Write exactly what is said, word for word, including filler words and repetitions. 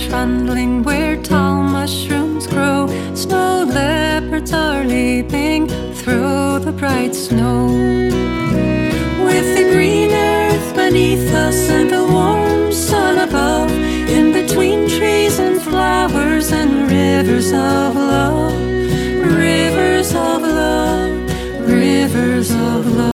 trundling where tall mushrooms grow. Snow leopards are leaping through the bright snow. With the green earth beneath us and the warm sun above, in between trees and flowers and rivers of love.